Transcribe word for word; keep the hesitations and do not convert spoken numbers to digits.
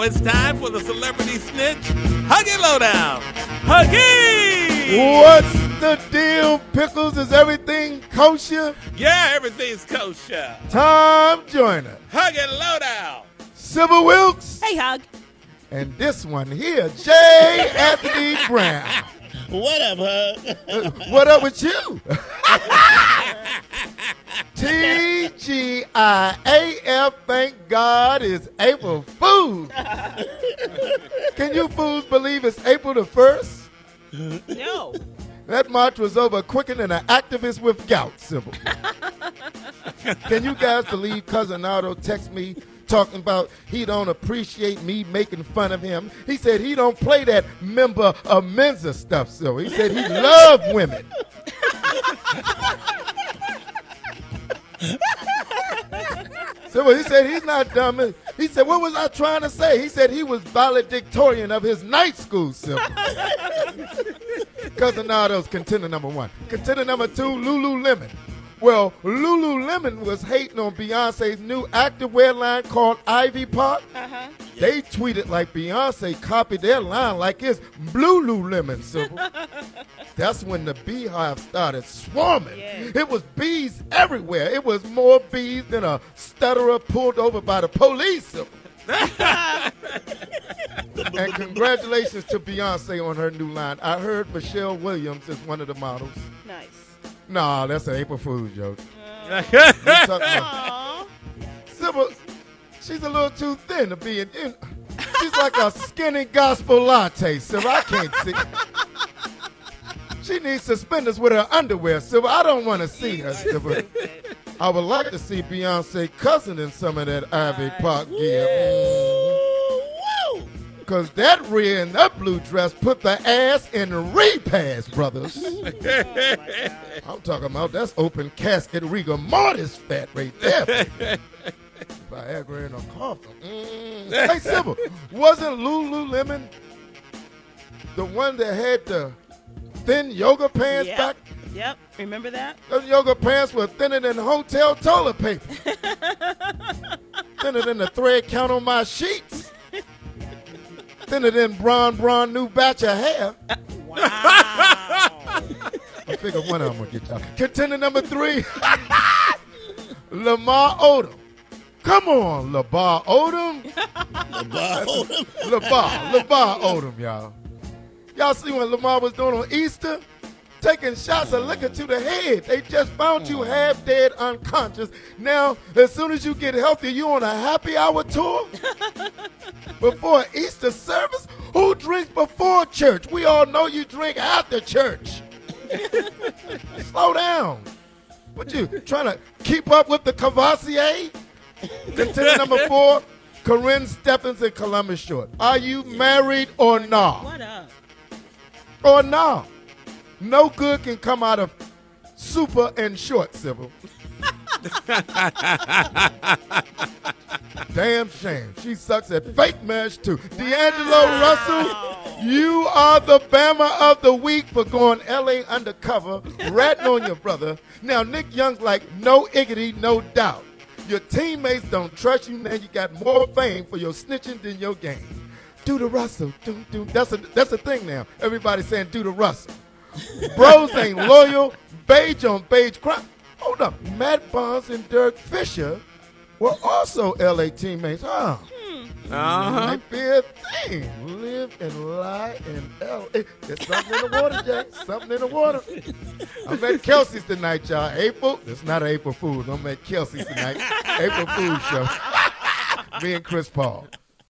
it's time for the Celebrity Snitch Huggy Lowdown. Huggy! What's the deal, Pickles? Is everything kosher? Yeah, everything's kosher. Tom Joyner. Huggy Lowdown. Sybil Wilkes. Hey, Hug. And this one here, J. Anthony Brown. What up, Hug? Uh, what up with you? T G I A F, thank God, is April Fool's. Can you fools believe it's April the first? No. That march was over quicker than an activist with gout, Sybil. Can you guys believe Cousin Otto text me talking about he don't appreciate me making fun of him? He said he don't play that member of Mensa stuff, so he said he love women. So he said he's not dumb. He said, what was I trying to say? He said he was valedictorian of his night school, Sybil. Cousin Otto's contender number one. Contender number two, Lululemon. Well, Lululemon was hating on Beyonce's new activewear line called Ivy Park. Uh-huh. They tweeted like Beyonce copied their line like it's Lululemon, Sybil. That's when the beehive started swarming. Yeah. It was bees everywhere. It was more bees than a stutterer pulled over by the police, Sybil. And congratulations to Beyonce on her new line. I heard Michelle Williams is one of the models. Nice. Nah, that's an April Fool's joke. Uh, About, Sybil, she's a little too thin to be in. in she's like a skinny gospel latte, Sybil. I can't see. She needs suspenders with her underwear, Sybil. I don't want to see her, Sybil. I would like to see Beyonce cousin in some of that Ivy Park gear. Because that red and that blue dress put the ass in the repass, brothers. oh I'm talking about that's open casket rigor mortis fat right there. Viagra in a coffin. Mm. Hey, Sybil, wasn't Lululemon the one that had the thin yoga pants Yep. back? Yep. Remember that? Those yoga pants were thinner than hotel toilet paper. Thinner than the thread count on my sheets. Thinner than Bron Bron new batch of hair. Wow. I figure one of them will get y'all. Contender number three, Lamar Odom. Come on, Lamar Odom. Lamar Odom. Lamar, Lamar Odom, y'all. Y'all see what Lamar was doing on Easter? Taking shots of liquor to the head. They just found you half dead, unconscious. Now, as soon as you get healthy, you on a happy hour tour? Before Easter service? Who drinks before church? We all know you drink after church. Slow down. What you, trying to keep up with the Cavassier? Contender number four, Corinne Stephens and Columbus Short. Are you married or not? What up? Or not? No good can come out of super and short, Sybil. Damn shame. She sucks at fake marriage too. D'Angelo Russell, you are the Bama of the week for going L A undercover, ratting on your brother. Now Nick Young's like, no iggity, no doubt. Your teammates don't trust you, now you got more fame for your snitching than your game. Do the Russell, do, do. That's a, that's a thing now. Everybody's saying do the Russell. Bros ain't loyal, beige on beige crime. Hold up, Matt Barnes and Dirk Fisher were also L A teammates, huh? Uh-huh. Might be a thing. Live and lie in L A. There's something in the water, Jack. Something in the water. I'm at Kelsey's tonight, y'all. April. It's not an April Fool's. I'm at Kelsey's tonight. April Fool's show. Me and Chris Paul.